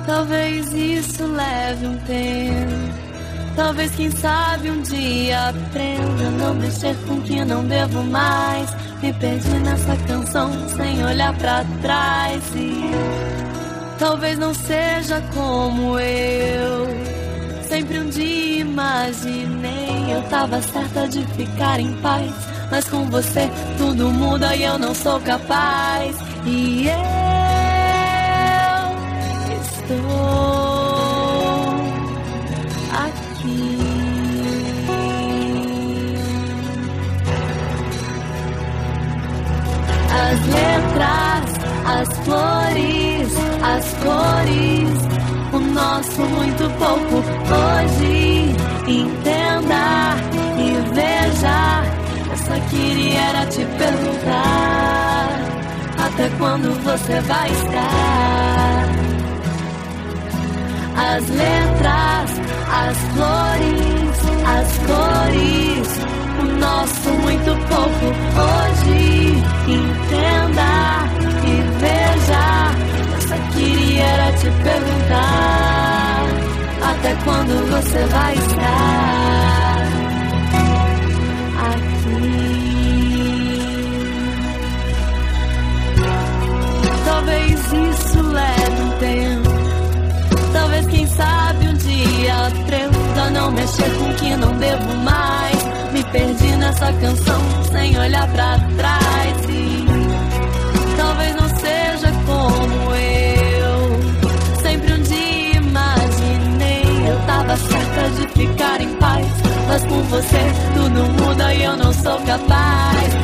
Talvez isso leve um tempo. Talvez, quem sabe, um dia aprenda a não mexer com o que não devo mais. Me perdi nessa canção sem olhar pra trás. E talvez não seja como eu sempre um dia imaginei. Eu tava certa de ficar em paz, mas com você tudo muda e eu não sou capaz. E eu estou aqui. As letras, as flores, as cores, o nosso muito pouco hoje. Entenda e veja, eu só queria era te perguntar até quando você vai estar. As letras, as flores, as cores, o nosso muito pouco hoje. Entenda e veja, eu só queria era te perguntar até quando você vai estar aqui. Talvez isso leve um tempo. Talvez, quem sabe, um dia aprenda a não mexer com o que não devo mais. Me perdi nessa canção sem olhar pra trás. E talvez não seja como eu sempre um dia imaginei. Eu tava certa de ficar em paz, mas com você tudo muda e eu não sou capaz.